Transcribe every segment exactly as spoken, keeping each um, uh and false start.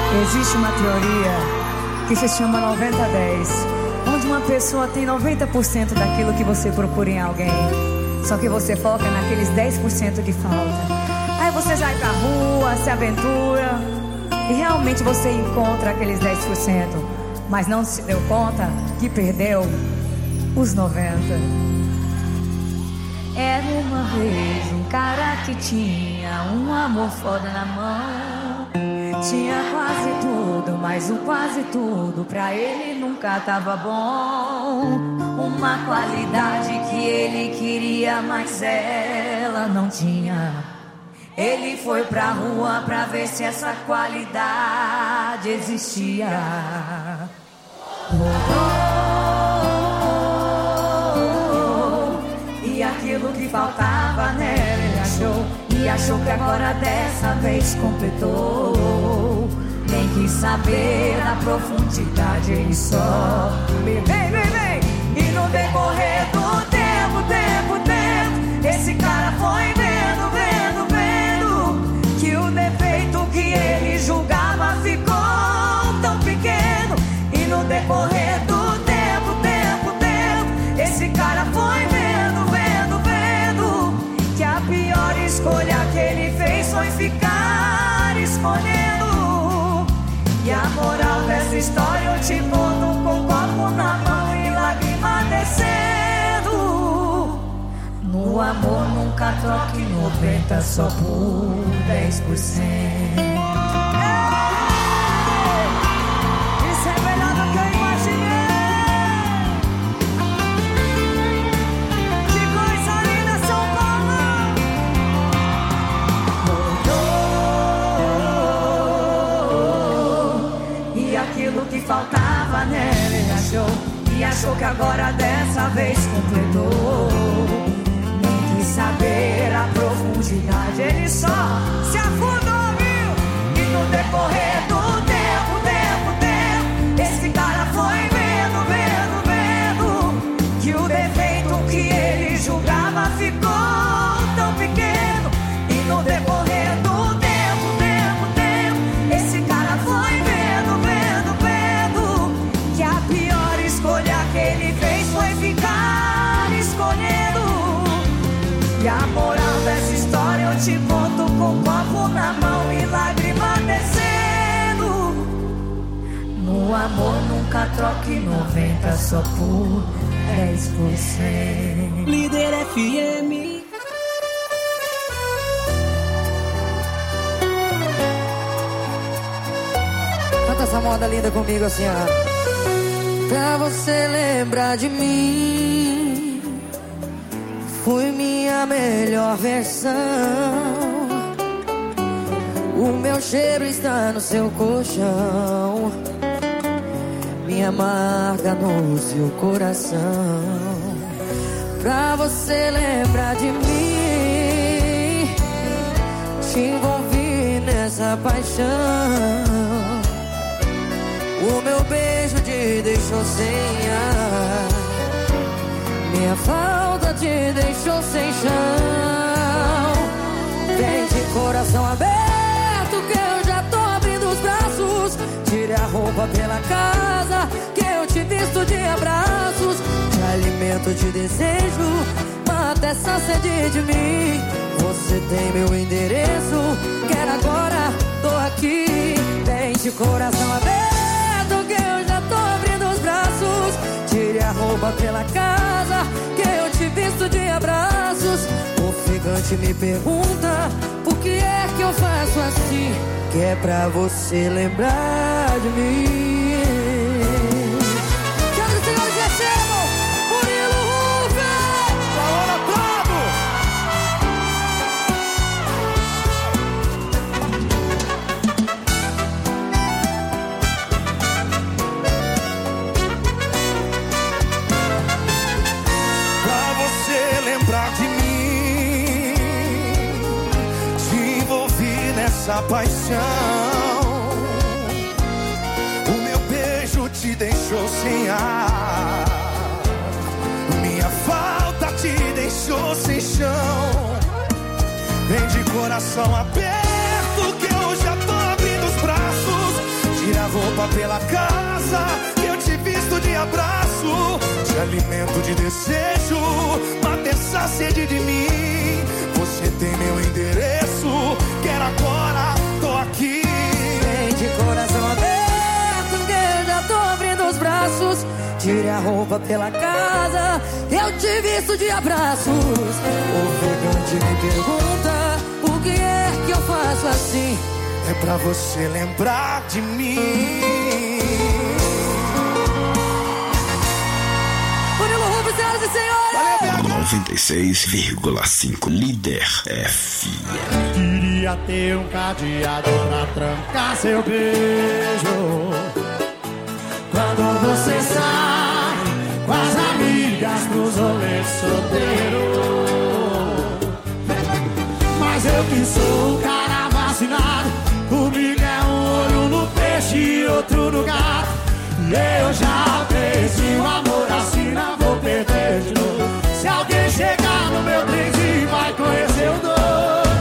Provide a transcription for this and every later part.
Existe uma teoria que se chama noventa a dez, onde uma pessoa tem noventa por cento daquilo que você procura em alguém, só que você foca naqueles dez por cento que falta. Aí você sai pra rua, se aventura e realmente você encontra aqueles dez por cento, mas não se deu conta que perdeu os noventa. Era uma vez um cara que tinha um amor foda na mão. Tinha quase tudo, mas o quase tudo pra ele nunca tava bom. Uma qualidade que ele queria, mas ela não tinha. Ele foi pra rua pra ver se essa qualidade existia. Voltou, e aquilo que faltava nela ele achou. E achou que agora dessa vez completou. Nem quis saber da profundidade, ele só vem, vem, vem. E no decorrer do tempo, tempo, tempo, esse cara foi vendo, vendo, vendo que o defeito que ele julgava ficou tão pequeno. E no decorrer do tempo, tempo, tempo, esse cara foi vendo, vendo, vendo que a pior escolha que ele fez foi ficar escolhendo. E a moral dessa história eu te conto com copo na mão e lágrima descendo. No amor nunca troque noventa só por dez por cento. Isso é melhor do que eu imaginei. Que coisa linda, São Paulo. E aquilo que faltava nela ele achou. E achou que agora dessa vez completou. Nem quis saber a profundidade, ele só se afundou, viu? E no decorrer do tempo, tempo, tempo, esse cara foi vendo, vendo, vendo que o defeito que ele julgava ficou tão pequeno. E no decorrer do tempo, tempo, tempo, esse cara foi vendo, vendo, vendo que a pior escolha que ele fez foi ficar escolhendo. E a moral dessa história eu te conto com copo na mão e lágrima descendo. No amor nunca troque noventa só por dez por cento. Líder F M. Canta essa moda linda comigo assim, ó. Pra você lembrar de mim, fui minha melhor versão. O meu cheiro está no seu colchão, minha marca no seu coração. Pra você lembrar de mim, te envolvi nessa paixão. O meu beijo te deixou sem ar, minha falta te deixou sem chão. Vem de coração aberto que eu já tô abrindo os braços. Tire a roupa pela casa que eu te visto de abraços. Te alimento de desejo, mata essa sede de mim. Você tem meu endereço, quero agora, tô aqui. Vem de coração aberto que eu já tô abrindo os braços. Tire a roupa pela casa que eu te visto de abraços. O ofegante me pergunta por que é que eu faço assim, que é pra você lembrar de mim. Senhoras e senhores, recebam Murilo Ruffer, Paola Prado. Pra você lembrar de mim, te envolvi nessa paixão. O meu beijo te deixou sem ar, minha falta te deixou sem chão. Vem de coração aberto que eu já tô abrindo os braços. roupa pela casa, eu te visto de abraço, te alimento de desejo, mata essa sede de mim. Você tem meu endereço, quero agora, tô aqui. Vem de coração aberto, que eu já tô abrindo os braços. Tire a roupa pela casa, eu te visto de abraços. O ofegante me pergunta, o que é que eu faço assim? É pra você lembrar de mim. Murilo Rubens, senhoras e senhores. noventa e seis vírgula cinco Líder F M. Queria ter um cadeado pra trancar seu beijo. Quando você sai com as amigas pros rolês solteiros. Mas eu que sou o cara vacinado, comigo é um olho no peixe e outro no gato. E eu já perdi o amor assim, não vou perder de novo. Se alguém chegar no meu trenzinho vai conhecer o dor.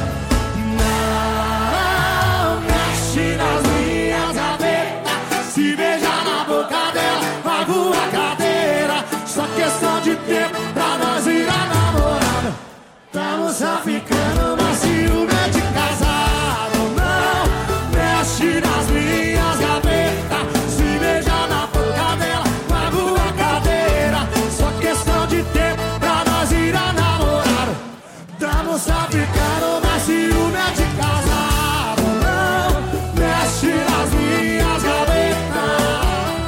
Não mexe nas minhas gavetas, se beijar na boca dela vai voar cadeira. Só questão de tempo pra nós ir a namorada. Tamo só ficando, mas ciúme é de casado. Não mexe nas minhas gavetas, se beijar na boca dela vai voar cadeira. Só questão de tempo pra nós ir a namorada. Tamo só ficando, mas ciúme é de casado. Não mexe nas minhas gavetas.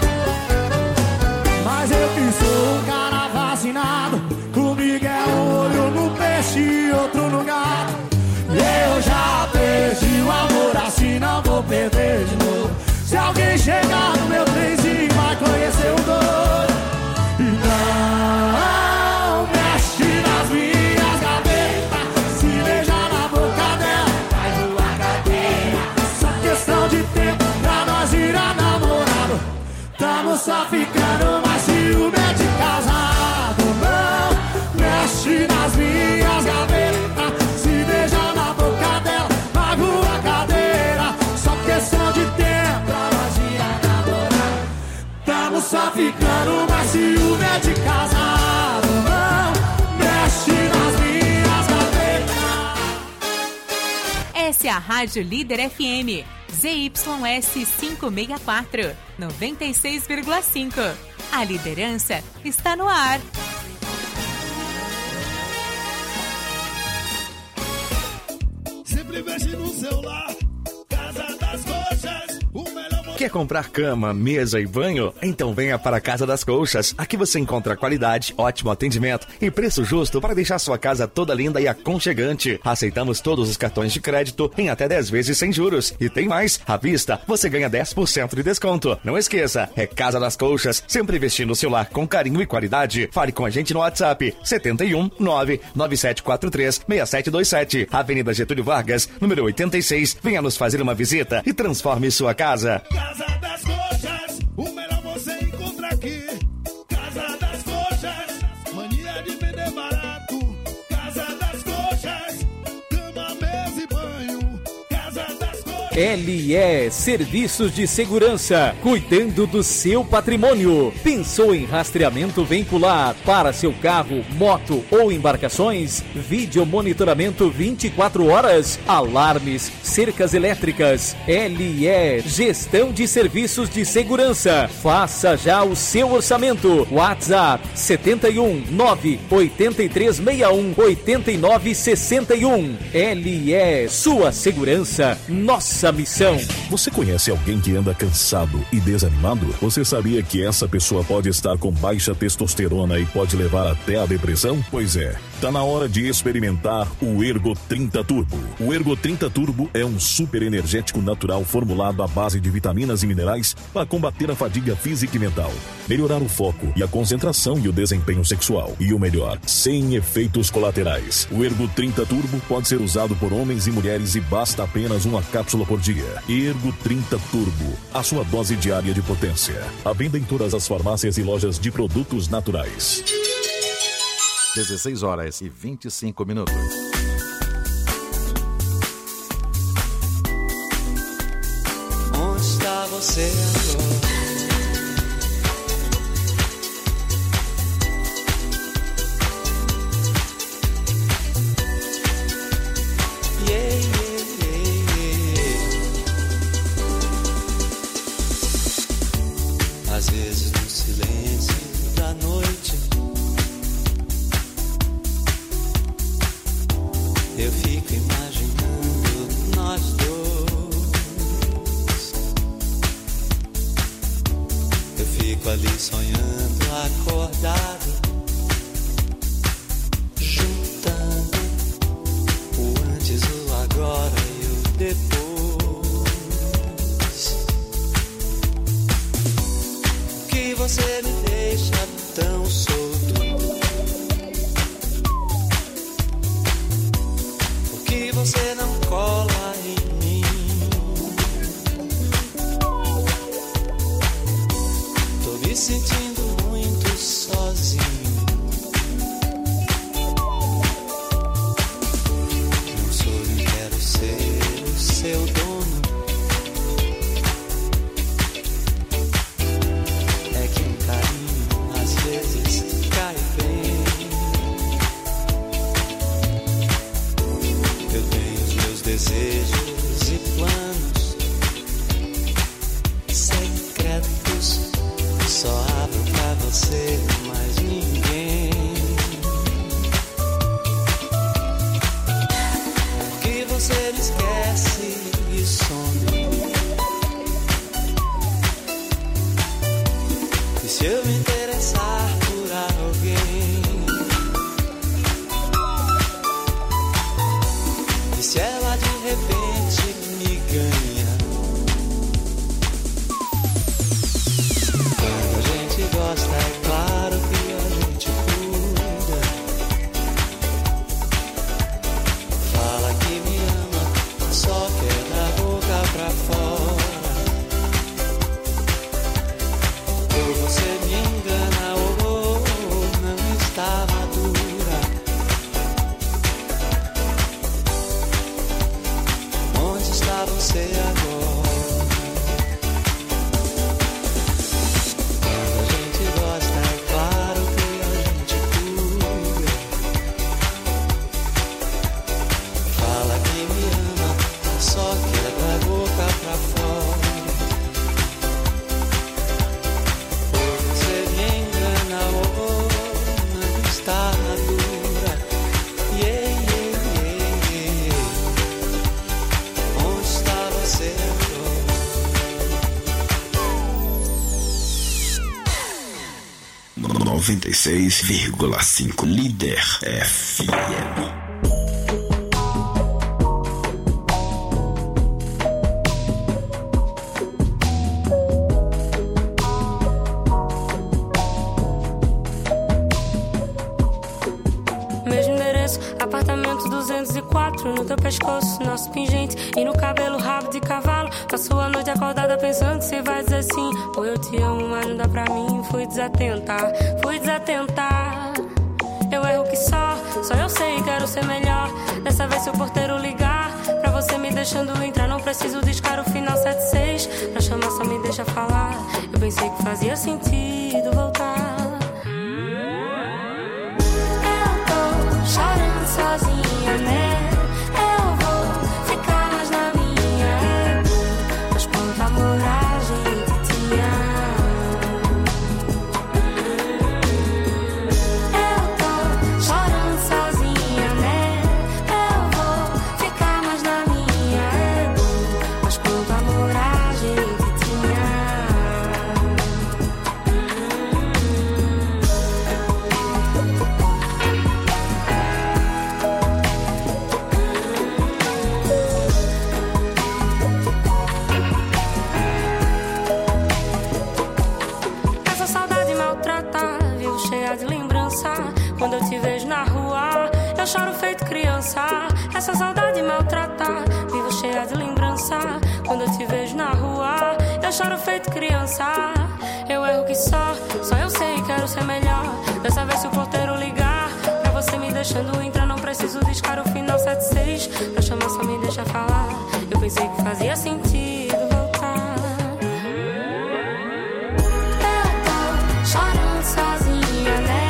Mas eu que sou um cara vacinado, comigo é um olho no peixe e outro no gato. E eu já perdi o amor assim, não vou perder de novo. Se alguém chegar no meu trenzinho vai conhecer o dor. E não mexe nas minhas gavetas, se beijar na boca dela vai voar cadeira. Só questão de tempo pra nós ir a namorado. Tamo só ficando, mas ciúme é de casado. Não mexe nas minhas gavetas, se beijar na boca dela vai voar cadeira. Só questão de tempo pra nós ir a namorado. Tamo só ficando, mas ciúme é de casado. Não mexe nas minhas gavetas. Essa é a Rádio Líder F M, Z Y S quinhentos e sessenta e quatro, noventa e seis vírgula cinco. A liderança está no ar. Sempre mexe no celular, Casa das Coxas, o melhor. Quer comprar cama, mesa e banho? Então venha para a Casa das Colchas. Aqui você encontra qualidade, ótimo atendimento e preço justo para deixar sua casa toda linda e aconchegante. Aceitamos todos os cartões de crédito em até dez vezes sem juros. E tem mais, à vista você ganha dez por cento de desconto. Não esqueça, é Casa das Colchas, sempre vestindo o seu lar com carinho e qualidade. Fale com a gente no WhatsApp setenta e um, nove nove sete quatro três, seis sete dois sete, Avenida Getúlio Vargas, número oitenta e seis. Venha nos fazer uma visita e transforme sua casa. Casa das Coxas, o melhor você encontra aqui. Casa das Coxas, mania de vender barato. Casa das Coxas, cama, mesa e banho. Casa das Coxas. L E Serviços de Segurança, cuidando do seu patrimônio. Pensou em rastreamento veicular para seu carro, moto ou embarcações? Vídeo monitoramento vinte e quatro horas, alarmes, cercas elétricas. L E Gestão de Serviços de Segurança. Faça já o seu orçamento. WhatsApp setenta e um, nove oito três seis um, oito nove seis um. L E, sua segurança, nossa missão. Você conhece alguém que anda cansado e desanimado? Você sabia que essa pessoa pode estar com baixa testosterona e pode levar até a depressão? Pois é, tá na hora de experimentar o Ergo trinta Turbo. O Ergo trinta Turbo é um super energético natural formulado à base de vitaminas e minerais para combater a fadiga física e mental, melhorar o foco e a concentração e o desempenho sexual. E o melhor, sem efeitos colaterais. O Ergo trinta Turbo pode ser usado por homens e mulheres e basta apenas uma cápsula por dia. Ergo trinta Turbo, a sua dose diária de potência. À venda em todas as farmácias e lojas de produtos naturais. dezesseis horas e vinte e cinco minutos. Onde está você agora? Às vezes no silêncio da noite eu fico imaginando nós dois. Eu fico ali sonhando, acordado, juntando o antes, o agora e o depois. Que você me deixa tão solto? Por que você não cola em mim? Tô me sentindo muito sozinho. Não sou, nem quero ser o seu dono. Desejos e planos secretos só abro pra você, mais ninguém. Que você me esquece e some. E se eu me interessar por alguém, e se ela de repente me ganha? Quando a gente gosta, é claro que a gente cuida. Fala que me ama, só quer da boca pra fora. Ou você me engana, ou não está madura. Onde está você agora? Quando a gente gosta, é claro que a gente cuida. Fala que me ama, só quer da boca pra fora. Ou você me engana, ou não está madura. Yeah, yeah, yeah, yeah. Onde está você agora? noventa e seis vírgula cinco Líder F M. Mesmo endereço, apartamento duzentos e quatro. No teu pescoço, nosso pingente. E no cabelo, rabo de cavalo. Passo a noite acordada pensando que você vai dizer sim. Ou eu te amo, mas não dá pra mim. Fui desatentar, fui desatentar. Eu erro que só, só eu sei, quero ser melhor. Dessa vez se o porteiro ligar pra você me deixando entrar, não preciso discar o final sete seis. Pra chamar só me deixa falar. Eu pensei que fazia sentido voltar. Chorando sozinha, né? Eu vou ficar mais na minha. Mas quanto amor a gente tinha. Eu tô chorando sozinha, né? Eu vou ficar mais na minha. Mas quanto amor a gente tinha. Quando eu te vejo na rua, eu choro feito criança. Essa saudade maltrata, vivo cheia de lembrança. Quando eu te vejo na rua, eu choro feito criança. Eu erro que só, só eu sei, quero ser melhor. Dessa vez se o porteiro ligar pra você me deixando entrar, não preciso discar o final sete seis. Pra chamar só me deixa falar. Eu pensei que fazia sentido voltar. Eu tô chorando sozinha, né?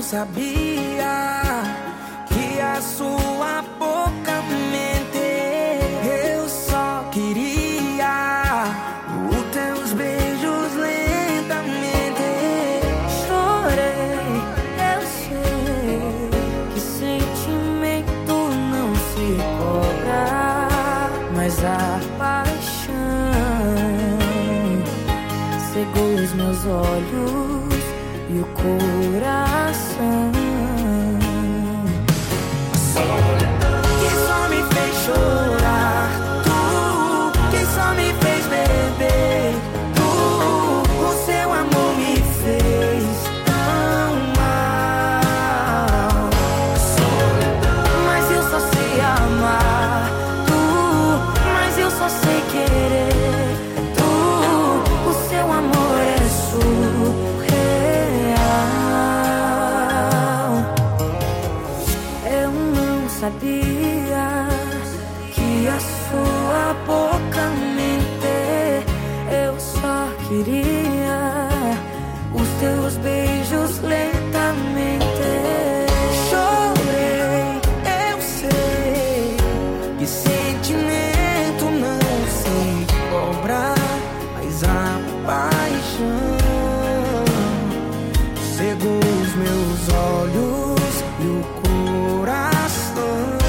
sabia que a sua boca mente. Eu só queria os teus beijos lentamente. Chorei, eu sei que sentimento não se cobra, mas a paixão cegou os meus olhos e o coração. Que só me fez chorar, tu, que só me fez beber, tu, o seu amor me fez tão mal. Mas eu só sei amar, tu, mas eu só sei querer, tu, o seu amor é surreal. Eu não sabia que a sua boca mente. Eu só queria os teus beijos lentamente. Chorei, eu sei que sentimento não se cobra, mas a paixão cegou os meus olhos e o coração.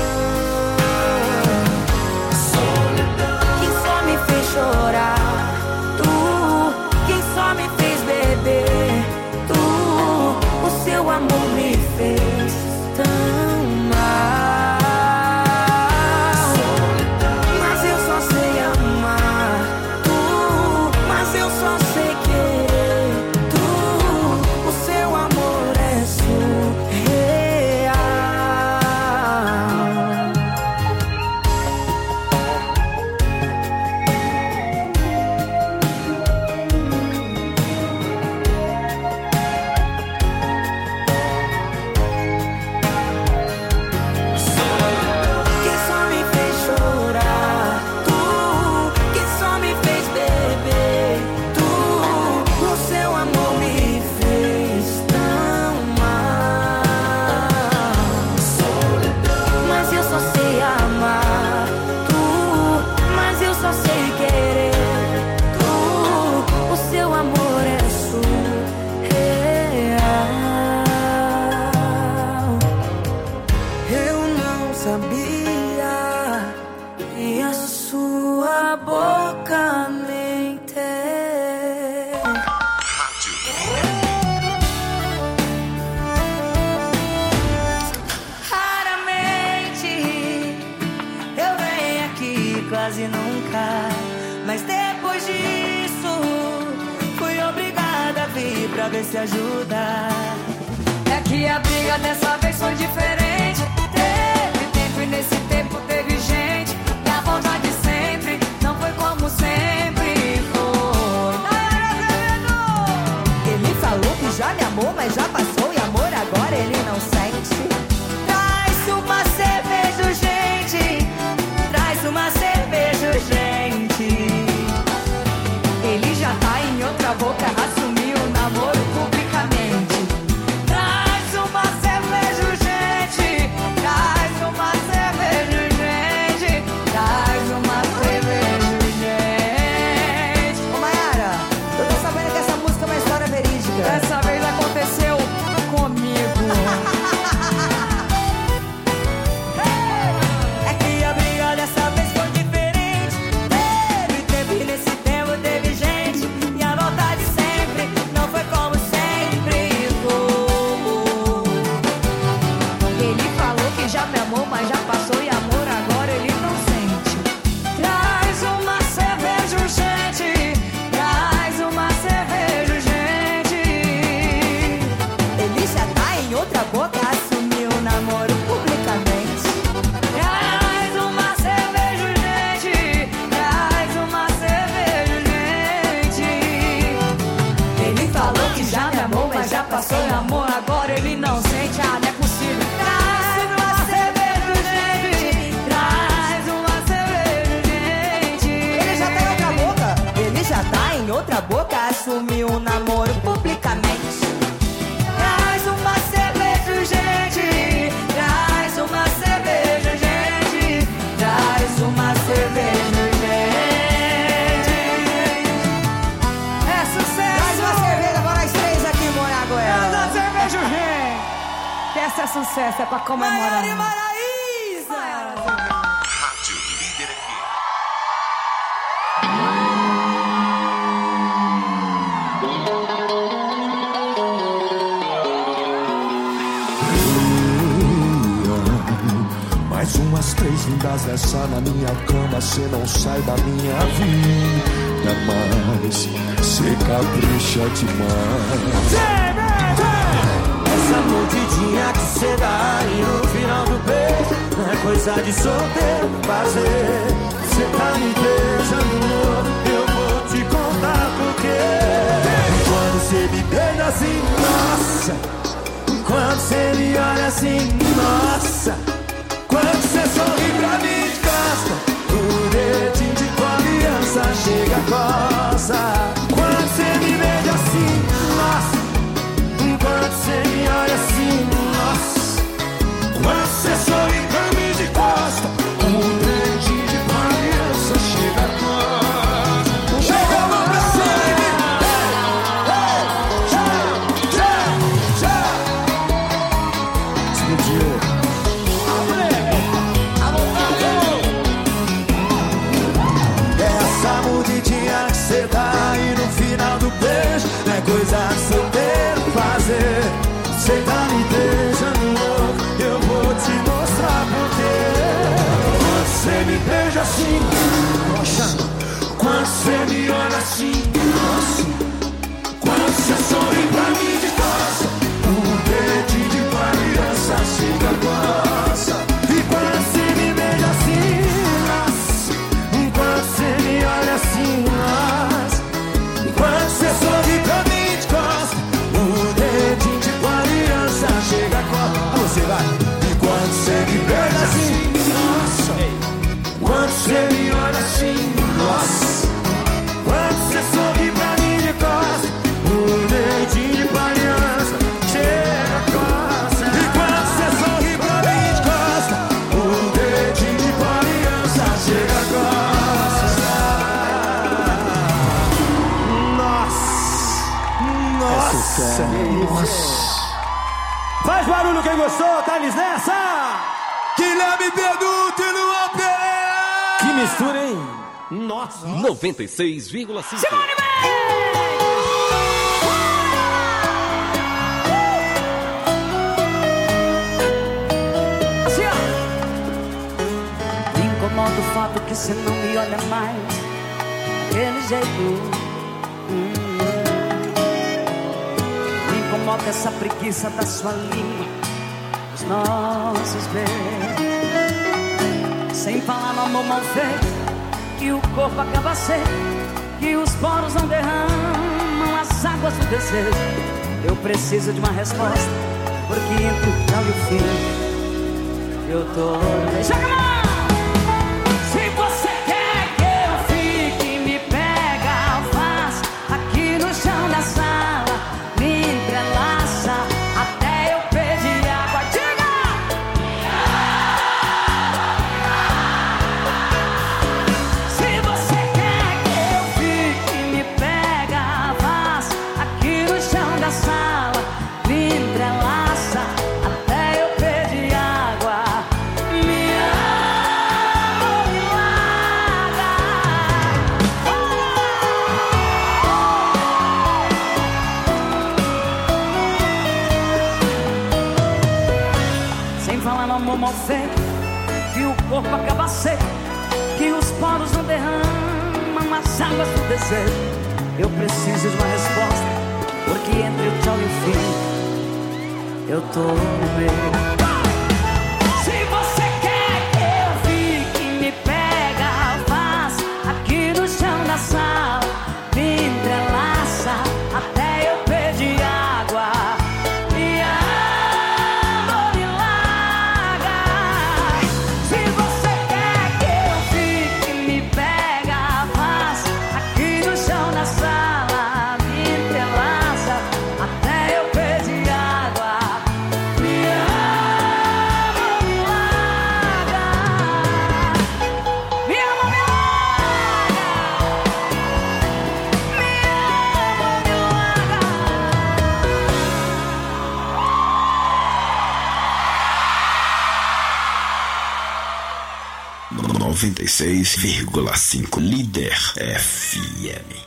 Quem só me fez chorar, tu, quem só me fez beber, tu, o seu amor me fez tão mal. Mas eu só sei amar, tu, mas eu só sei querer, tu, o seu amor é surreal. Quem só me fez chorar, tu, quem só me fez beber, tu, o seu amor me fez tão mal. Mas eu só sei amar, tu, mas eu só sei querer, tu, o seu amor é surreal. Eu não sabia que a sua boca mente. Raramente eu venho aqui, quase nunca, mas depois disso fui obrigada a vir pra ver se ajuda. É que a briga dessa vez foi diferente. Teve tempo e nesse tempo teve gente, e a volta de sempre não foi como sempre foi. Ele falou que já me amou, mas já passou, e amor agora ele não sente. Traz uma cerveja, gente, traz uma cerveja, gente. Ele já tá em outra boca, assumiu o namoro publicamente. Traz uma cerveja, gente, traz uma cerveja, gente, traz uma cerveja, gente. Ô Mayara, eu tô sabendo que essa música é uma história verídica. Dessa vez aconteceu comigo. É que a briga dessa vez foi diferente. Teve tempo e nesse tempo teve gente, e a volta de sempre não foi como sempre foi. Ele falou que já me amou, mas já passou, e amor agora ele não sente. Traz uma cerveja, gente, traz uma cerveja, gente. Ele já tá em outra boca, assumiu o namoro publicamente. Traz uma cerveja, gente, traz uma cerveja, gente. Ele falou que já me amou, mas já passou, e amor agora ele não sente. Ah, não é possível. Traz uma cerveja, gente, sucesso, é pra comemorar. Maiara e Maraísa! Rádio Líder F M. Mais umas três lindas dessa na minha cama, cê não sai da minha vida mais, cê capricha demais. Essa mordidinha que cê dá e no final do beijo não é coisa de solteiro fazer. Cê tá me beijando, eu vou te contar porquê. Quando cê me beija assim, nossa. Quando cê me olha assim, nossa. Quando cê sorri pra mim de costa, o dedinho de tua aliança chega a coça. Quando cê me beija assim, nossa. Quando cê me olha assim, nossa. Quando cê sorri pra mim de costa, o dedinho de tua aliança chega a coça. Chega a mão pra cima. Já, já, já. Explodiu. Essa mordidinha que cê dá e no final do beijo não é coisa de solteiro fazer. Cê tá me beijando louco, eu vou te mostrar porquê. Quando cê me beija assim, nossa. Quando cê me olha assim, nossa. Quando cê sorri pra mim de costa, o dedinho de tua aliança chega a coça. E quando cê me beija assim, nossa. Quando cê me olha assim, nossa. Quando cê sorri pra mim de costa, o dedinho de tua aliança chega a costa. Você vai. E quando cê me beija assim, nossa. Quando cê me olha assim, nossa. Quando cê sorri pra mim de costa, o dedinho de tua aliança chega a costa. E quando cê sorri pra mim de costa, o dedinho de tua aliança chega a costa. Nossa, nossa. Faz barulho quem gostou, Thales nessa! Guilherme Beduto e Luan Pereira! Que mistura, hein? Nossa! noventa e seis vírgula cinco. Simone assim, ó. Me incomoda o fato que você não me olha mais daquele jeito. Hum. Me incomoda essa preguiça da sua língua, os nossos beijos. Sem falar no amor mal feito, que o corpo acaba seco, que os poros não derramam as águas do desejo. Eu preciso de uma resposta, porque entre o tchau e o fim eu tô... Joga a mão! Se você quer que eu fique, me pega, faz aqui no chão da sala, me entrelaça até eu pedir água. Diga! Se você quer que eu fique, me pega, faz aqui no chão da sala, me entrelaça até eu pedir água. Me ama, me larga. Sem falar no amor mal feito, que o corpo acaba seco, que os poros não derramam as águas do desejo. Eu preciso de uma resposta, porque entre o tchau e o fim eu tô no meio. Se você quer que eu fique, me pega, faz aqui no chão da sala, me entrelaça até eu pedir água. Me ama, me larga. Se você quer que eu fique, me pega, faz aqui no chão da sala, me entrelaça até eu pedir água. Me ama. noventa e seis vírgula cinco Líder F M.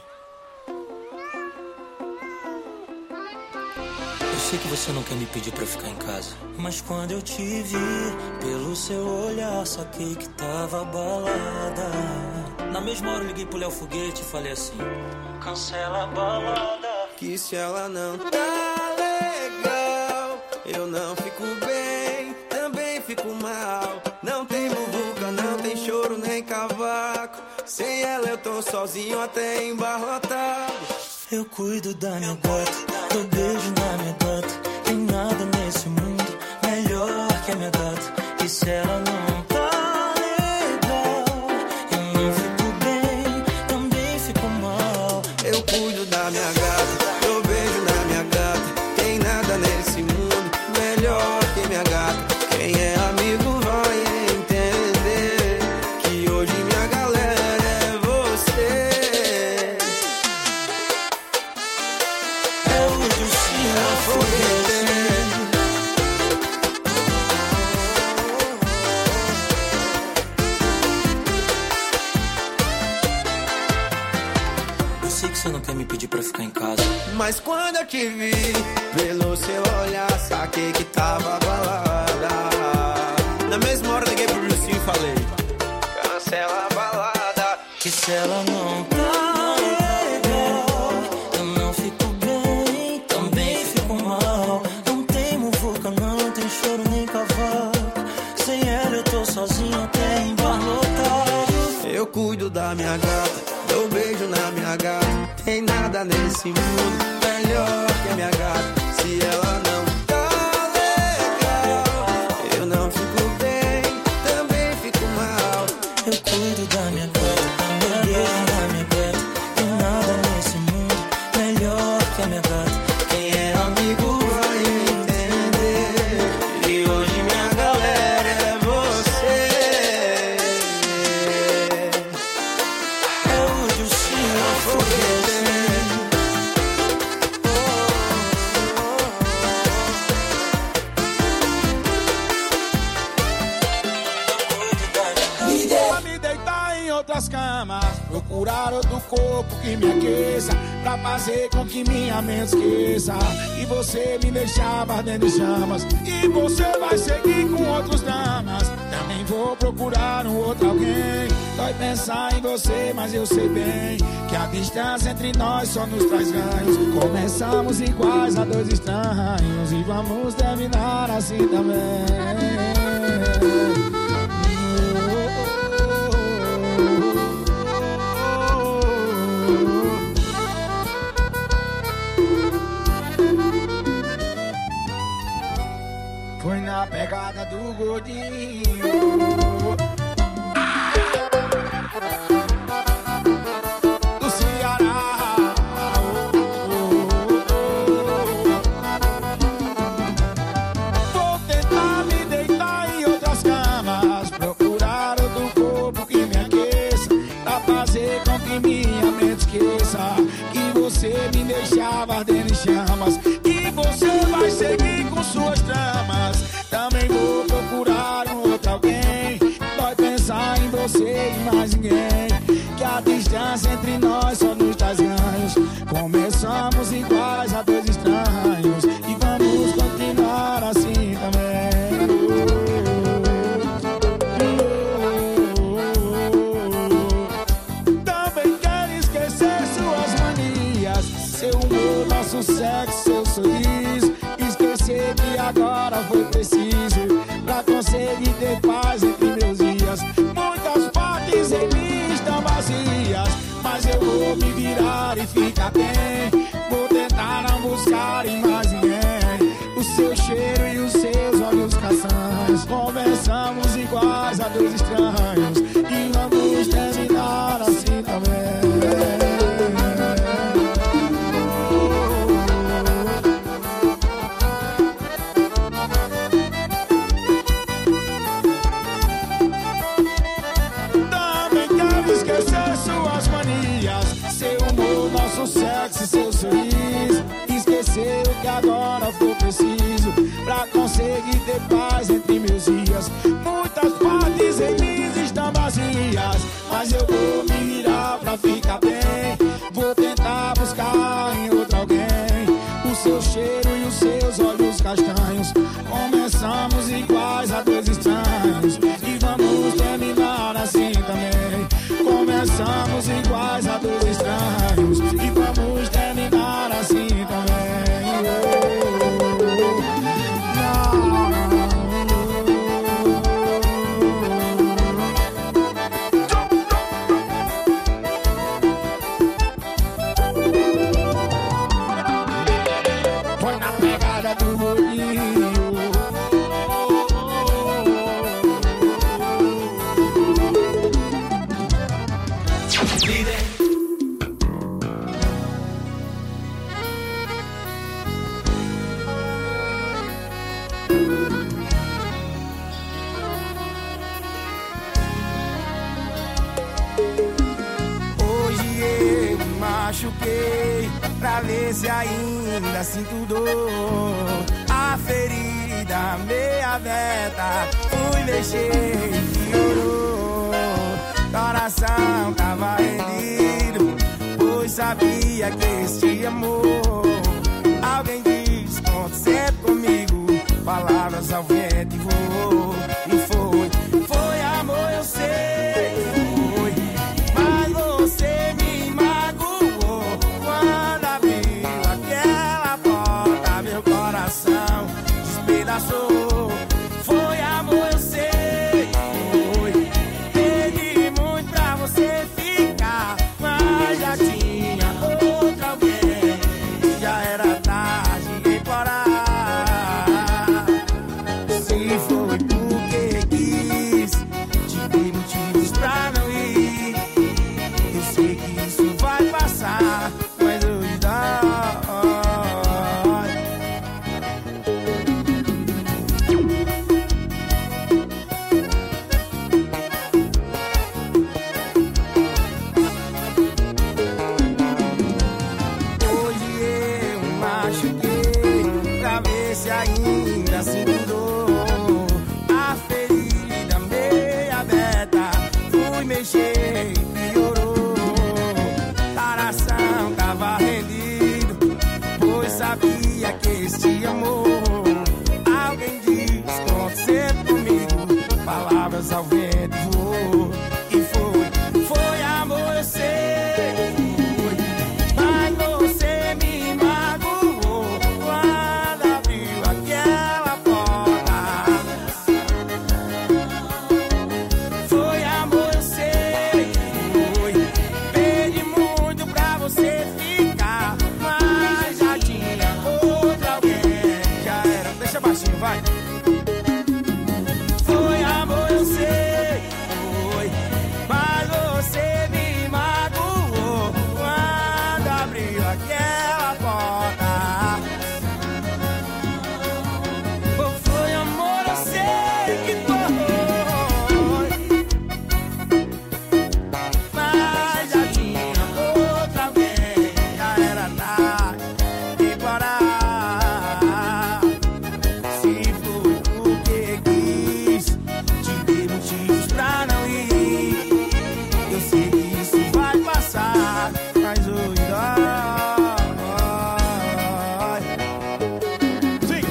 Eu sei que você não quer me pedir pra ficar em casa, mas quando eu te vi, pelo seu olhar, saquei que tava balada. Na mesma hora eu liguei pro Léo Foguete e falei assim: cancela a balada, que se ela não tá legal, eu não fico bem, também fico mal. Não tem muvuca, não tem choro nem cavaco. Sem ela eu tô sozinho até embarrotado. Eu cuido da minha gata, dou beijo na minha gata. Tem nada nesse mundo melhor que a minha gata. E se ela não tá legal, eu não fico bem, também fico mal. Eu cuido da minha gata, dou beijo na minha gata. Tem nada nesse mundo melhor que minha gata. Quem é amigo vai entender que hoje minha galera é você. É o Luciano Foguete. Eu sei que você não quer me pedir pra ficar em casa, mas quando eu te vi, pelo seu olhar, saquei que tava balada. Na mesma hora liguei pro Lucinho e falei: cancela a balada, que se ela não tá legal, eu não fico bem, também fico mal. Não tem muvuca, não tem choro nem cavaco. Sem ela eu tô sozinho até embarrotado. Eu cuido da minha gata, dou beijo na minha gata. Tem nada nesse mundo melhor que a minha gata. Se ela não tá legal, eu não fico bem, também fico mal. Eu cuido da minha gata, dou beijo na minha gata. Tem nada nesse mundo melhor que a minha gata. Quem é amigo vai entender e hoje minha galera é você. É o Luciano Foguete. Pra me deitar em outras camas, procurar outro corpo que me aqueça, pra fazer com que minha mente esqueça. E você me deixava ardendo em chamas, e você vai seguir com outros damas. Também vou procurar um outro alguém. Dói pensar em você, mas eu sei bem que a distância entre nós só nos traz ganhos. Começamos iguais a dois estranhos e vamos terminar assim também. Foi na pegada do gordinho. Do Ceará. Vou tentar me deitar em outras camas, procurar outro corpo que me aqueça, pra fazer com que minha mente esqueça que você me deixava ardendo em chamas. E você vai seguir com suas tramas. Também vou procurar um outro alguém. Dói pensar em você e mais ninguém, que a distância entre nós só nos traz ganhos. Começamos iguais a dois estranhos e vamos continuar assim também. Também quero esquecer suas manias, seu humor, nosso sexo, seu sorriso. Esquecer que agora foi preciso pra conseguir ter paz entre meus dias. Muitas partes em mim estão vazias, mas eu vou me virar e ficar bem. Vou tentar não buscar em mais ninguém o seu cheiro e os seus olhos castanhos. Conversamos iguais a dois estranhos e vamos terminar assim também. Sexo e seu sorriso. Esquecer o que agora for preciso pra conseguir ter paz entre meus dias. Muitas partes em mim estão bem. Vou tentar buscar em outro alguém o seu cheiro e os seus olhos castanhos. Começamos iguais a dois estranhos e vamos terminar assim também. Começamos iguais a dois estranhos e vamos terminar assim também. Foi na pegada do bolinho. Machuquei pra ver se ainda sinto dor. A ferida meia aberta, fui mexer e piorou. Coração tava rendido, pois sabia que este amor. Alguém diz, conta sempre comigo, palavras ao vento e voou. E foi, foi amor, eu sei, foi, mas você me despedaçou. Foi amor, eu sei, foi. Pedi muito pra você ficar, mas já tinha outro alguém. Já era tarde de parar. Se foi porque quis, te dei motivos pra não ir. Eu sei que isso vai passar, mas hoje dá. Se ainda sinto dor, a ferida meia aberta, fui mexer e piorou. Coração tava rendido, pois sabia que este amor. Alguém diz, conta sempre comigo, palavras ao vento voou. E foi, foi amor, eu sei, foi, mas você me magoou. Vai. Foi amor, eu sei, foi, mas você me magoou quando abriu aquela porta. Oh, foi amor, eu sei que foi, mas já tinha outra vez, já era tarde de parar. Mas hoje dói. Sim.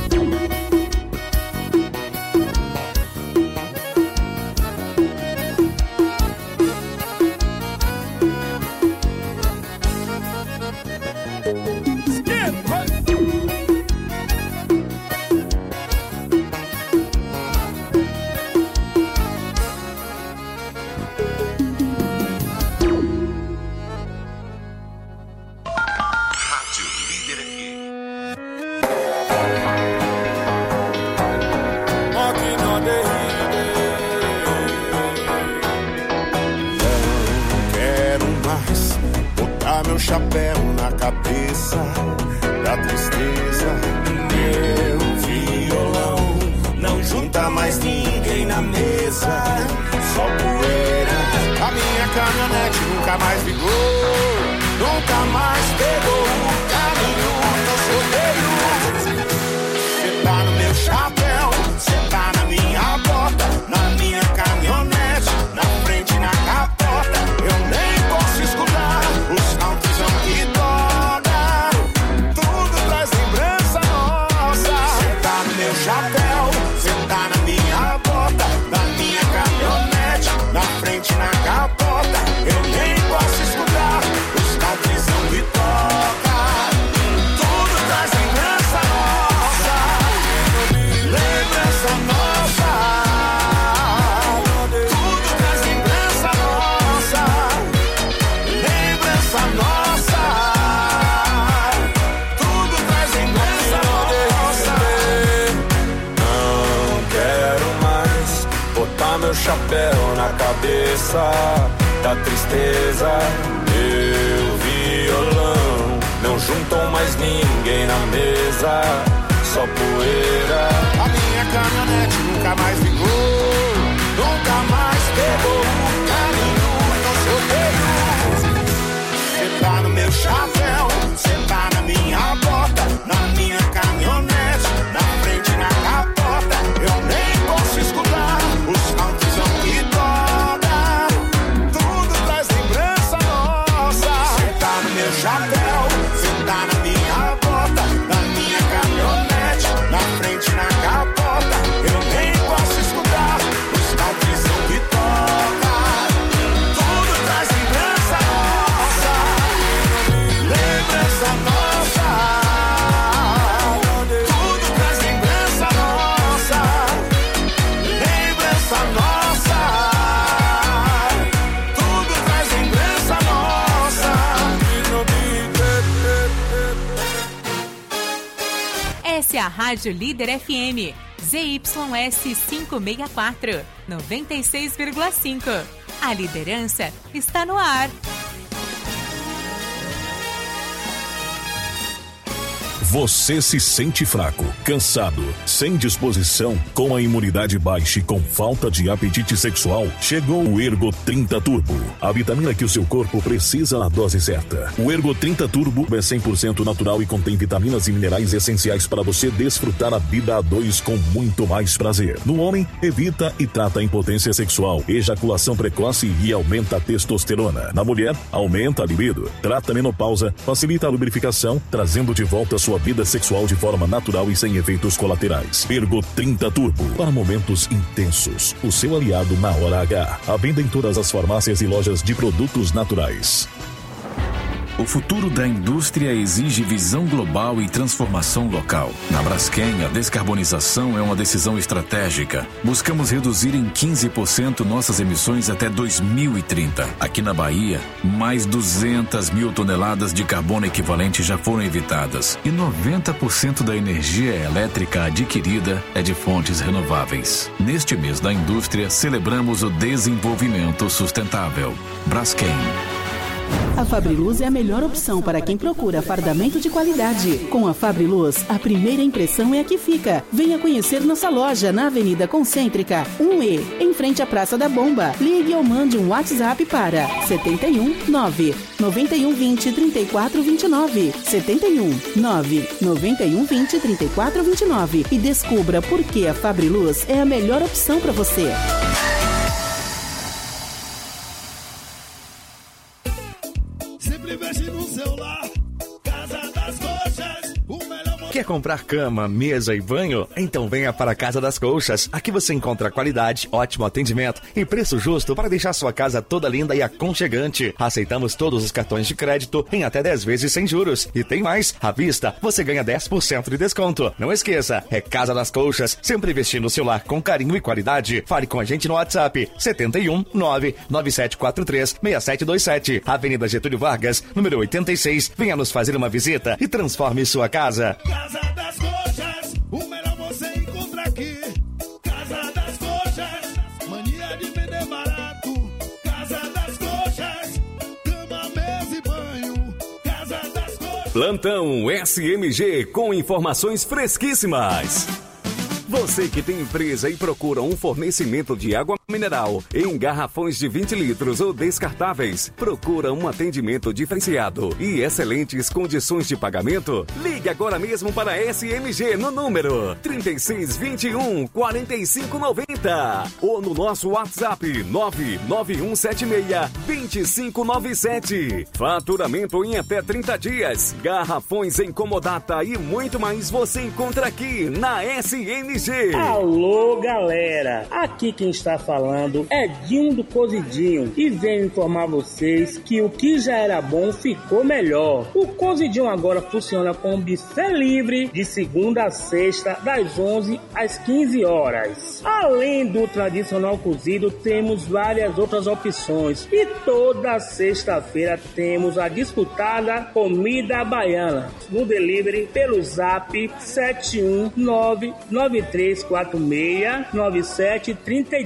Meu chapéu na cabeça da tristeza. Meu violão não junta mais ninguém na mesa, só poeira. A minha caminhonete nunca mais ligou, nunca mais pegou o caminho do rodeio. Cê tá no meu chapéu, cê tá na minha porta, na minha caminhonete, na frente e na capota. Eu nem posso escutar Botar meu chapéu na cabeça da tristeza. Meu violão não juntam mais ninguém na mesa, só poeira. A minha caminhonete nunca mais ligou, nunca mais pegou o caminho do seu peito. Cê tá no meu chapéu, cê tá na minha bota, na minha caminhonete, na frente, na capota. Eu nem posso escutar os countryzão que toca. Tudo traz lembrança nossa. Cê tá no meu chapéu, cê tá na minha bota, na minha caminhonete, na frente, na capota. Eu nem posso escutar os countryzão que toca. Tudo traz lembrança nossa. Lembrança nossa. Tudo traz lembrança nossa. Lembrança nossa. Tudo traz lembrança nossa. Essa é a Rádio Líder F M, Z Y S quinhentos e sessenta e quatro, noventa e seis vírgula cinco. A liderança está no ar. Você se sente fraco, cansado, sem disposição, com a imunidade baixa e com falta de apetite sexual? Chegou o Ergo trinta Turbo, a vitamina que o seu corpo precisa na dose certa. O Ergo trinta Turbo é cem por cento natural e contém vitaminas e minerais essenciais para você desfrutar a vida a dois com muito mais prazer. No homem, evita e trata a impotência sexual, ejaculação precoce e aumenta a testosterona. Na mulher, aumenta a libido, trata a menopausa, facilita a lubrificação, trazendo de volta a sua vida sexual de forma natural e sem efeitos colaterais. Ergo trinta Turbo, para momentos intensos. O seu aliado na hora H. À venda em todas as farmácias e lojas de produtos naturais. O futuro da indústria exige visão global e transformação local. Na Braskem, a descarbonização é uma decisão estratégica. Buscamos reduzir em quinze por cento nossas emissões até dois mil e trinta. Aqui na Bahia, mais duzentas mil toneladas de carbono equivalente já foram evitadas. E noventa por cento da energia elétrica adquirida é de fontes renováveis. Neste mês da indústria, celebramos o desenvolvimento sustentável. Braskem. A Fabriluz é a melhor opção para quem procura fardamento de qualidade. Com a Fabriluz, a primeira impressão é a que fica. Venha conhecer nossa loja na Avenida Concêntrica, um E, em frente à Praça da Bomba. Ligue ou mande um WhatsApp para setenta e um, nove, noventa e um, vinte, trinta e quatro, vinte e nove. setenta e um, nove, noventa e um, vinte, trinta e quatro, vinte e nove e descubra por que a Fabriluz é a melhor opção para você. Quer comprar cama, mesa e banho? Então venha para a Casa das Colchas. Aqui você encontra qualidade, ótimo atendimento e preço justo para deixar sua casa toda linda e aconchegante. Aceitamos todos os cartões de crédito em até dez vezes sem juros. E tem mais, à vista você ganha dez por cento de desconto. Não esqueça, é Casa das Colchas, sempre vestindo o seu lar com carinho e qualidade. Fale com a gente no WhatsApp setenta e um, nove, nove sete quatro três, seis sete dois sete. Avenida Getúlio Vargas, número oitenta e seis. Venha nos fazer uma visita e transforme sua casa. Casa das Coxas, o melhor você encontra aqui. Casa das Coxas, mania de vender barato. Casa das Coxas, cama, mesa e banho. Casa das Coxas. Plantão S M G com informações fresquíssimas. Você que tem empresa e procura um fornecimento de água mineral em garrafões de vinte litros ou descartáveis, procura um atendimento diferenciado e excelentes condições de pagamento? Ligue agora mesmo para a S M G no número trinta e seis, vinte e um, quarenta e cinco, noventa ou no nosso WhatsApp nove nove um sete seis, dois cinco nove sete. Faturamento em até trinta dias, garrafões em comodata e muito mais você encontra aqui na S M G. Alô, galera! Aqui quem está falando é Dinho do Cozidinho e venho informar vocês que o que já era bom ficou melhor. O Cozidinho agora funciona com buffet livre de segunda a sexta, das onze às quinze horas. Além do tradicional cozido, temos várias outras opções e toda sexta-feira temos a disputada comida baiana no delivery pelo zap sete um nove nove três quatro seis nove sete três dois.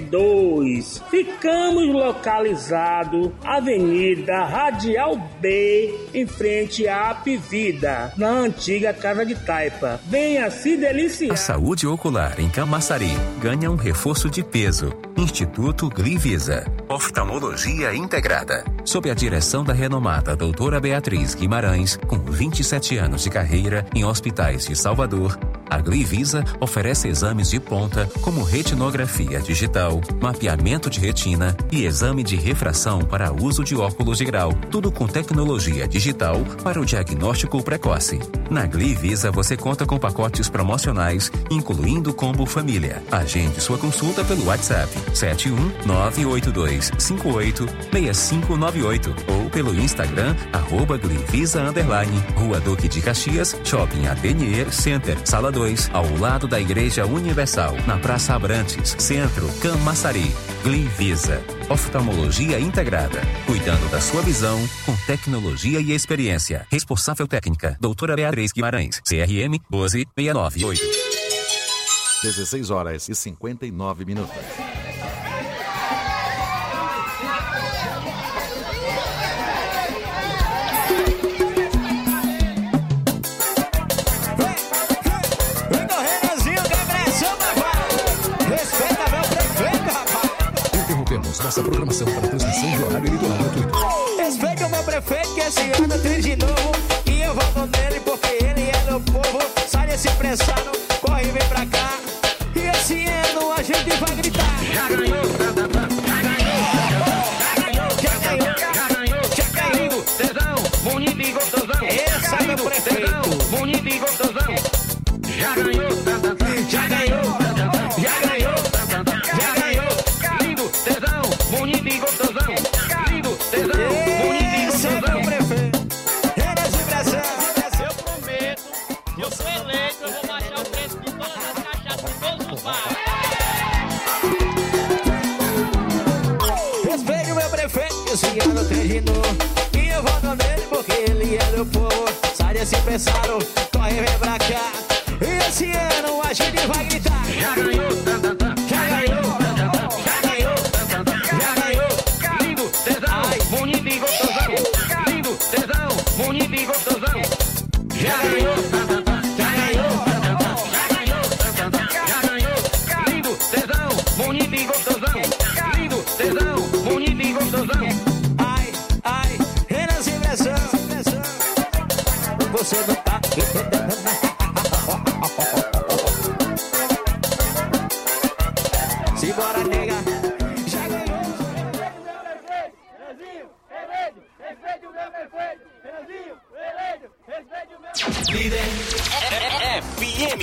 dois. Ficamos localizados Avenida Radial B, em frente à Apivida, na antiga Casa de Taipa. Venha se deliciar. A saúde ocular em Camaçari ganha um reforço de peso. Instituto Glivisa. Oftalmologia integrada. Sob a direção da renomada doutora Beatriz Guimarães, com vinte e sete anos de carreira em hospitais de Salvador, a Glivisa oferece exames de ponta como retinografia digital, mapeamento de retina e exame de refração para uso de óculos de grau, tudo com tecnologia digital para o diagnóstico precoce. Na Glivisa você conta com pacotes promocionais, incluindo o combo família. Agende sua consulta pelo WhatsApp sete um nove oito dois cinco oito seis cinco nove oito ou pelo Instagram arroba Glivisa underline, Rua Duque de Caxias, Shopping Atelier Center, Sala dois, ao lado da Igreja Universal, na Praça Abrantes, Centro, Camaçari. Glivisa. Oftalmologia integrada. Cuidando da sua visão com tecnologia e experiência. Responsável técnica, doutora Beatriz Guimarães. C R M doze seis nove oito. dezesseis horas e cinquenta e nove minutos. Nossa programação para transmissão de horário eleitoral gratuito. Respeita o meu prefeito que esse ano tem de novo. E eu voto nele porque ele é meu povo. Sai desse pressado, corre e vem pra cá. E esse ano a gente vai gritar. Já ganhou, já ganhou, já ganhou, já ganhou, já ganhou. Tesão, bonito e gostosão. Esse é meu prefeito, bonito e gostosão. Já ganhou, já ganhou, já ganhou, já ganhou. Bonito e gostosão, lindo, tesão, bonito e gostosão. Eu prometo, eu sou eleito, eu vou baixar o preço de todas as cachaças de todos os bares. Respeite o meu prefeito, esse ano tem de novo. E eu voto nele porque ele é meu povo. Sai desse pressado, corre e vem pra cá. E esse ano a gente vai gritar. Já ganhou, já ganhou. Bonito e gostosão, lindo, tesão, bonito e gostosão. Já ganhou, já ganhou, já ganhou, já ganhou, lindo, tesão, bonito e gostosão. Lindo, tesão, bonito e gostosão. Ai, ai, Renas e pressão. Você não tá entendendo nada. Simbora, nega. Líder F M.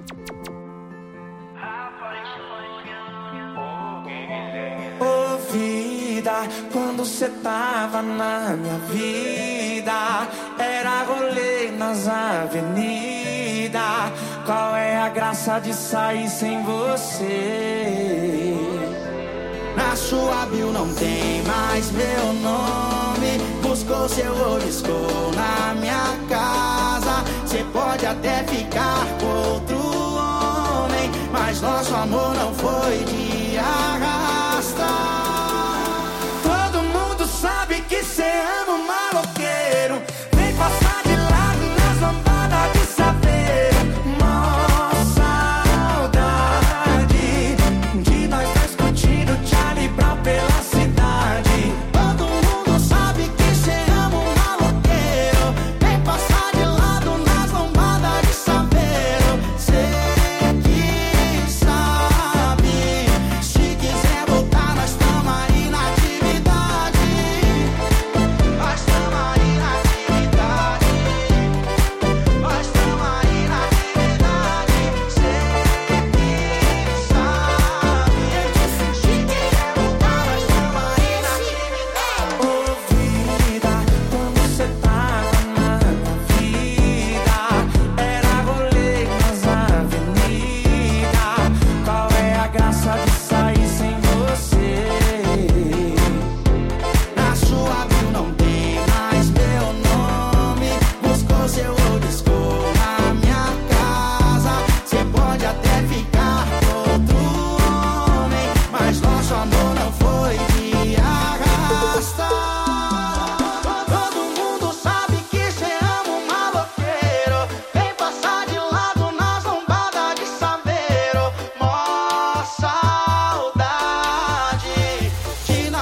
Ô vida, quando cê tava na minha vida, era rolê nas avenidas. Qual é a graça de sair sem você? Na sua bio não tem mais meu nome. Buscou seu olho, escou na minha casa. Cê pode até ficar com outro homem, mas nosso amor não foi de arrasta. Todo mundo sabe que cê ama um maloqueiro. Vem passar de lado nas lambadas de saveiro. Mó saudade de nós dois curtindo Charlie Brown pela cidade. Todo mundo sabe que cê ama um maloqueiro. Vem passar de lado nas lambadas de saveiro. Cê que sabe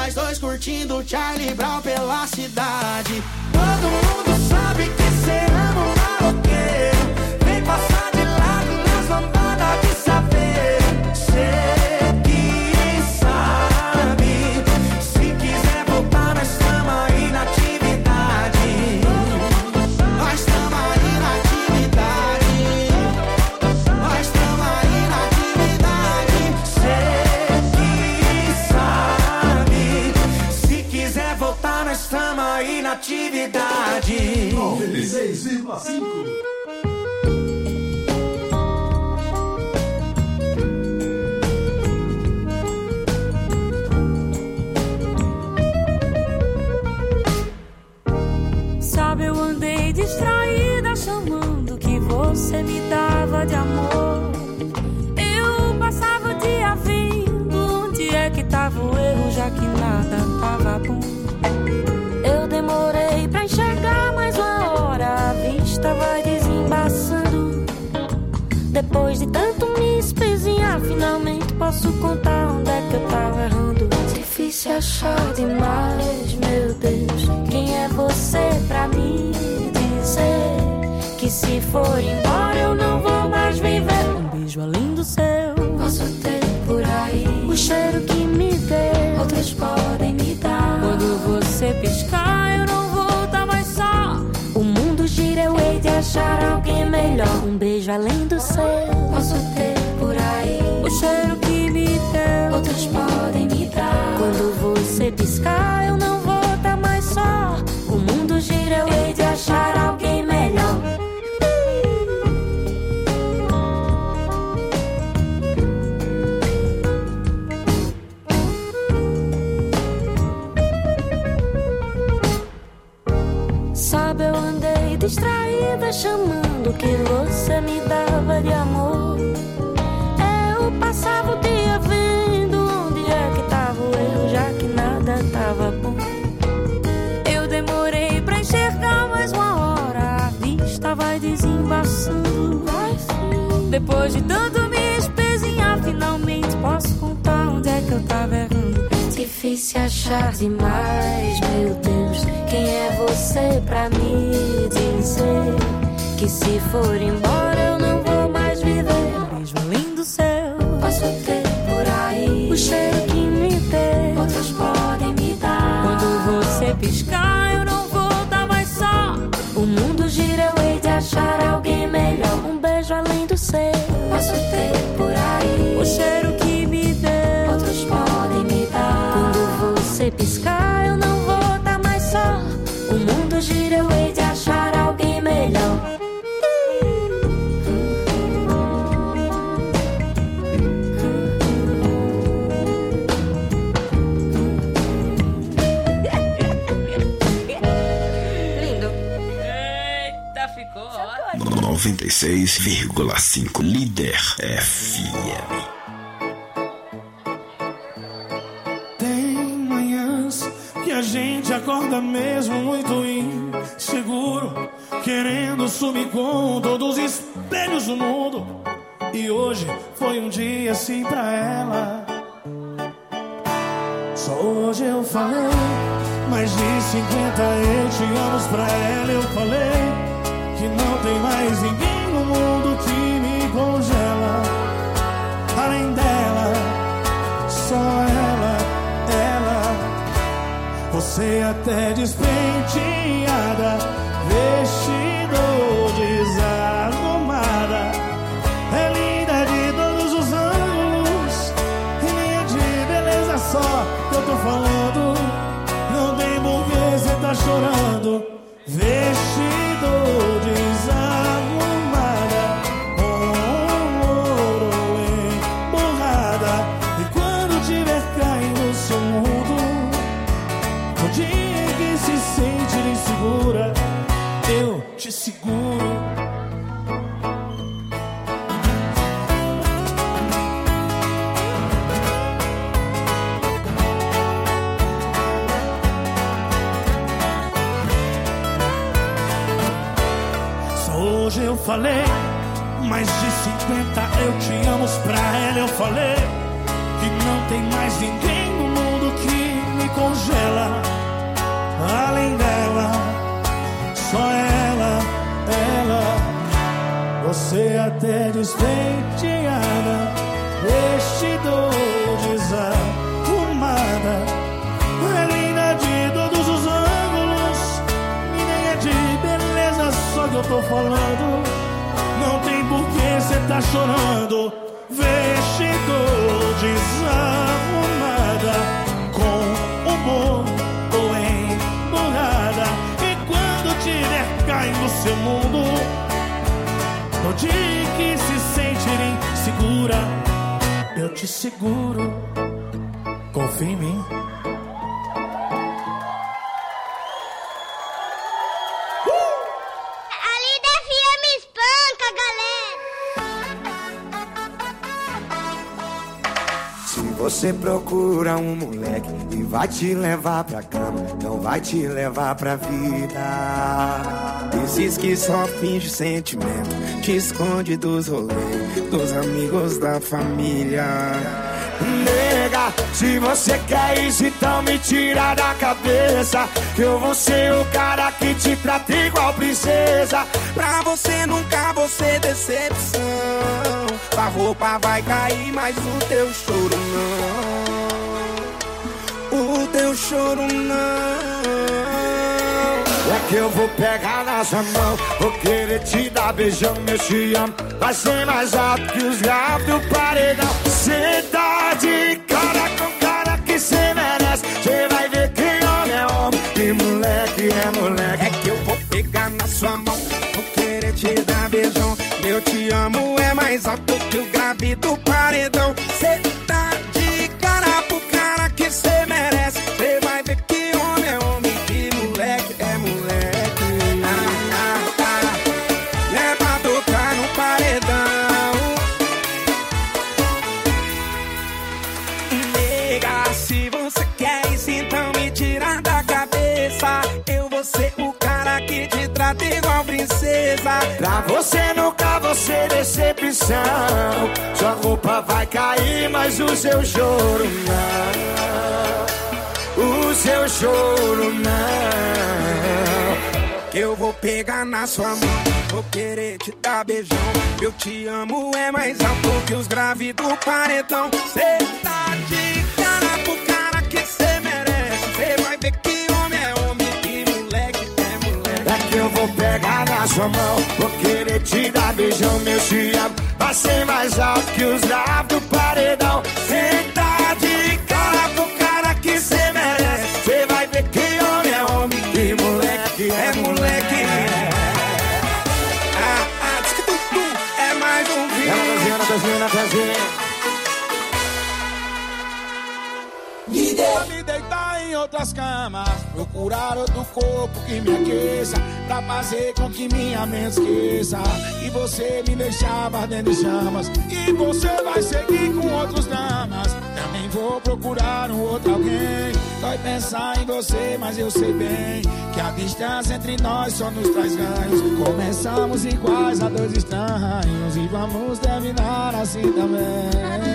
nós dois curtindo Charlie Brown pela cidade. Todo mundo sabe que cê ama um maloqueiro. Vem passar de lado nas lambadas de saber. Cê que sabe. Se quiser voltar, nós tamo aí na atividade. Nós tamo aí na atividade. Nós tamo aí na atividade. Cê que sabe. Se quiser voltar, nós tamo aí na atividade. noventa e seis vírgula cinco. Sabe, eu andei distraída chamando que você me dava de amor. Eu passava o dia vendo onde é que tava o erro, já que nada tava bom. Eu demorei pra enxergar mais uma hora, a vista vai desembaçando. Depois de tanto me espezinhar, finalmente posso contar onde é que eu tava errando. Difícil achar demais, meu Deus, quem é você pra me dizer que se for embora eu não vou mais viver. Um beijo além do céu posso ter por aí, o cheiro que me deu outros podem me dar. Quando você piscar eu não vou estar mais só. O mundo gira, eu hei de achar alguém melhor. Um beijo além do céu posso ter por aí, o cheiro que me deu outros podem me dar. Quando você piscar eu não vou estar mais só. O mundo gira, eu hei de achar alguém melhor. Sabe, eu andei distraída chamando que você me dava de amor. Eu passava o dia vendo onde é que tava o erro, já que nada tava bom. Eu demorei pra enxergar mais uma hora, a vista vai desembaçando. Depois de tanto me espezinhar, finalmente posso contar onde é que eu tava errando. Difícil achar demais, meu Deus, quem é você pra me dizer que se for embora eu não vou mais viver. Um beijo além do céu posso ter por aí, o cheiro que me deu outros podem me dar. Quando você piscar eu não vou estar mais só. O mundo gira, eu hei de achar alguém melhor. Um beijo além do céu posso ter por aí, o cheiro que me deu outros podem me dar. Quando você piscar eu não vou estar mais só. O mundo gira, eu hei de achar alguém melhor. Lindo. Eita, ficou ótimo. noventa e seis vírgula cinco Líder F M. Tem manhãs que a gente acorda mesmo muito inseguro, querendo sumir com todos os espelhos do mundo. E hoje foi um dia assim pra ela. Só hoje eu falei mais de cinquenta eu te amo pra ela. Eu falei que não tem mais ninguém no mundo que me congela. Além dela, só ela, ela. Você até despenteada, vestido desarrumada, é linda de todos os ângulos, e linha de beleza só que eu tô falando. Não tem por que cê tá chorando. Vestido desarrumada, com ouro emburrada. E quando tiver caindo no seu mundo, no dia em que se sente insegura, eu te seguro. Hoje eu falei mais de cinquenta eu te amo pra ela. Eu falei que não tem mais ninguém no mundo que me Você até despenteada, vestidor desarrumada, é linda de todos os ângulos, e nem é de beleza só que eu tô falando. Não tem por que cê tá chorando. Vestidor desarrumada, com humor ou emburrada, e quando tiver caindo no seu mundo, no dia que se sentir insegura, eu te seguro. Confia em mim. Você procura um moleque e vai te levar pra cama, não vai te levar pra vida. Esses que só finge sentimento, te esconde dos rolês, dos amigos da família. Nega, se você quer isso, então me tira da cabeça que eu vou ser o cara que te trata igual princesa. Pra você nunca vou ser decepção. A roupa vai cair, mas o teu choro não. O teu choro não. É que eu vou pegar na sua mão, vou querer te dar beijão, meu te amo. Vai ser mais alto que os graves do paredão. Cê tá de cara com cara que cê merece. Cê vai ver que homem é homem e moleque é moleque. É que eu vou pegar na sua mão, vou querer te dar beijão. Meu te amo é mais alto que o grave do paredão. Cê tá de cara pro cara que cê merece. Cê vai ver que homem é homem e moleque é moleque. Ah, ah, ah. É pra tocar no paredão. Nega, se você quer isso, então me tira da cabeça. Eu vou ser o cara que te trata igual princesa. Pra você nunca vou ser decepção. Sua roupa vai cair, mas o seu choro não. O seu choro não. Que eu vou pegar na sua mão, vou querer te dar beijão. Eu te amo é mais alto que os graves do paredão. Cê tá de cara pro cara que cê merece. Cê vai ver que homem é homem e moleque é moleque. É que eu vou pegar na sua mão, vou querer te dar beijão, meu te amo. Vai ser mais alto que os graves do paredão. Cê tá de cara pro cara que cê merece. Cê vai ver que homem é homem e moleque é moleque. Ah, ah, diz que tu, tu é mais um vídeo. É uma cozinha, na cozinha, na cozinha. Pra me deitar em outras camas, procurar outro corpo que me aqueça, pra fazer com que minha mente esqueça. E você me deixava ardendo em chamas, e você vai seguir com outros dramas. Também vou procurar um outro alguém. Dói pensar em você, mas eu sei bem que a distância entre nós só nos traz ganhos. Começamos iguais a dois estranhos e vamos terminar assim também.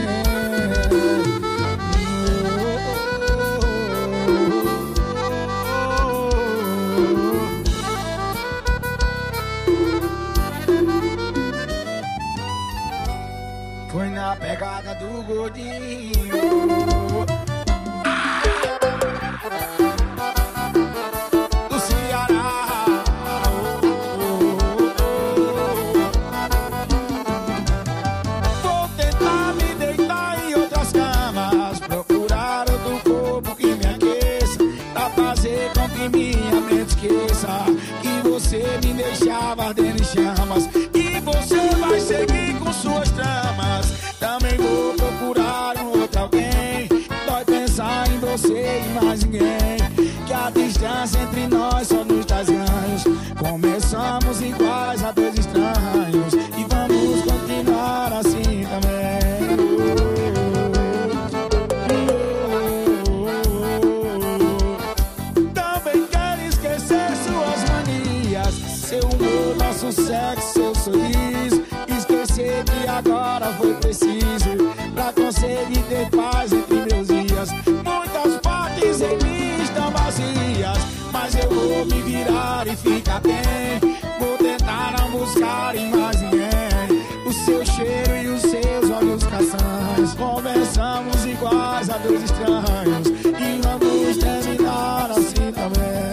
Foi na pegada do gordinho. Do Ceará. Vou tentar me deitar em outras camas, procurar outro corpo que me aqueça, pra fazer com que minha mente esqueça que você me deixava ardendo em chamas. E você vai seguir com suas tramas. Também vou procurar um outro alguém. Dói pensar em você e mais ninguém, que a distância entre nós só nos traz ganhos. Começamos iguais a dois estranhos e vamos continuar assim também. Também quero esquecer suas manias, seu humor, nosso sexo, seu sorriso. Esquecer que agora foi preciso pra conseguir ter paz entre meus dias. Muitas partes em mim estão vazias, mas eu vou me virar e ficar bem. Vou tentar não buscar em mais ninguém. dois estranhos e vamos terminar assim também.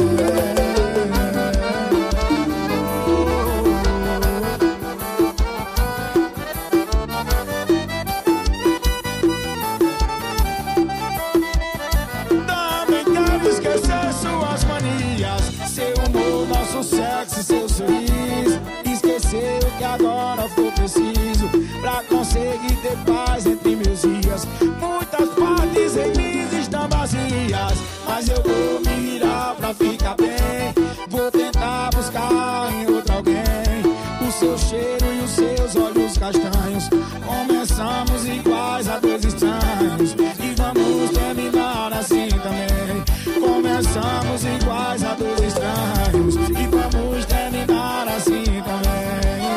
Também quero esquecer suas manias, seu humor, nosso sexo e seu sorriso. Esquecer o que agora for preciso pra conseguir ter paz entre meus dias. Muitas partes em mim estão vazias, mas eu vou me virar pra ficar bem. Vou tentar buscar em outro alguém o seu cheiro e os seus olhos castanhos. Começamos iguais a dois estranhos e vamos terminar assim também. Começamos iguais a dois estranhos e vamos terminar assim também.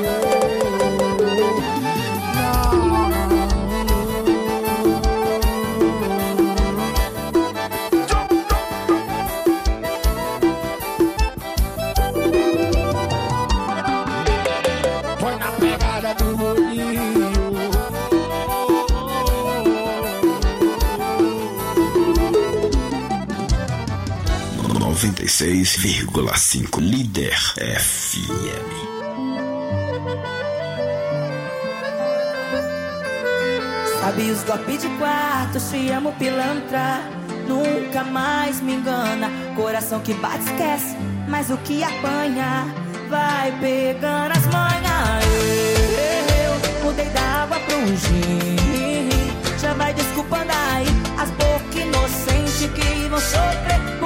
Foi na pegada do bolinho. noventa e seis vírgula cinco Líder F M. Sabe os golpes de quarto, te amo pilantra. Nunca mais me engana. Coração que bate esquece, mas o que apanha vai pegando as manhas. Eu mudei da água pro gin. Já vai desculpando aí as bocas inocentes que vão sofrer.